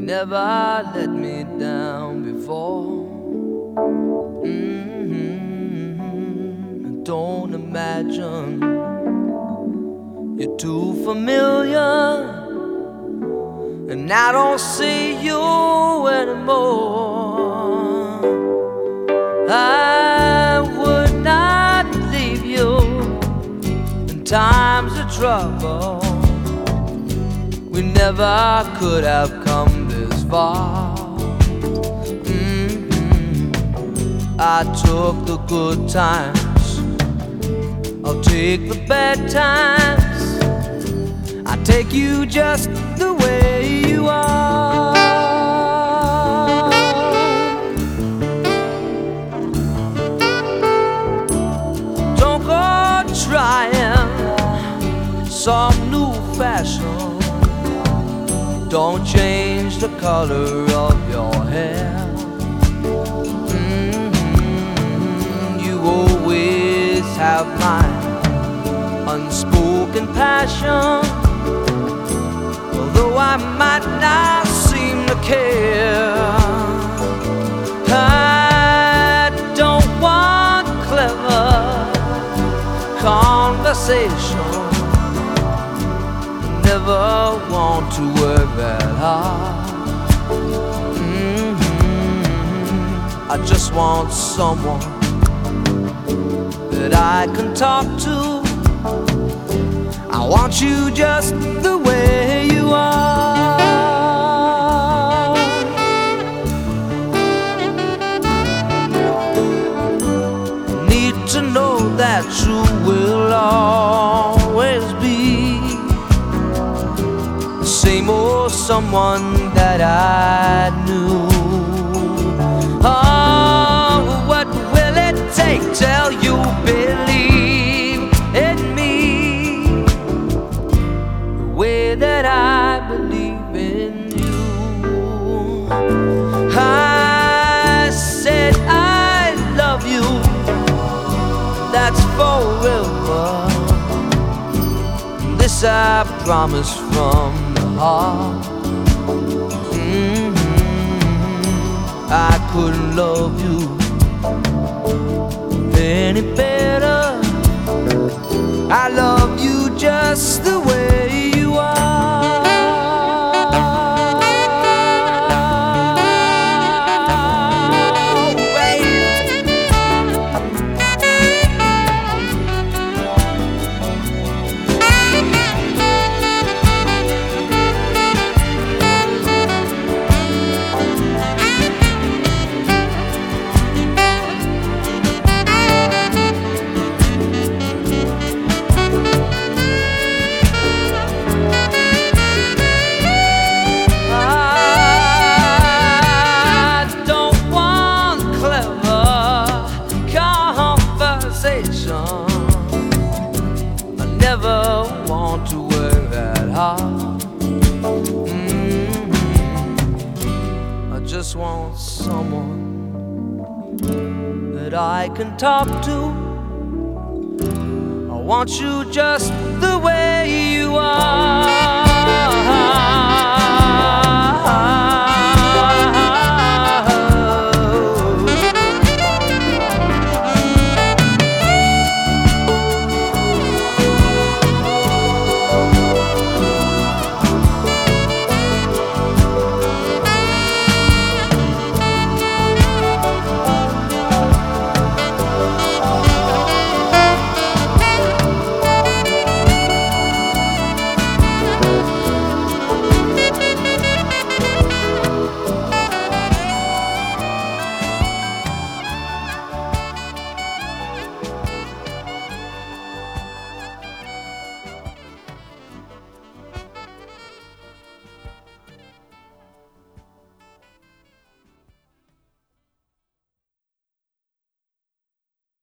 never let me down before. Don't imagine you're too familiar, and I don't see you anymore. I would not leave you in times of trouble. We never could have come this far. I took the good times, I'll take the bad times. I take you just the way you are. Don't go trying some new fashion. Don't change the color of your hair. You always have my unspoken passion, although I might not seem to care. I don't want clever conversation, never want to work that hard. I just want someone that I can talk to. I want you just the way you are. Need to know that you will always be the same old someone that I knew. Oh, what will it take till you believe in me the way that I believe in you? I said I love you, that's forever. This I promise from the heart. I couldn't love you any better. I love you just the way you are. I never want to work that hard. I just want someone that I can talk to. I want you just the way you are.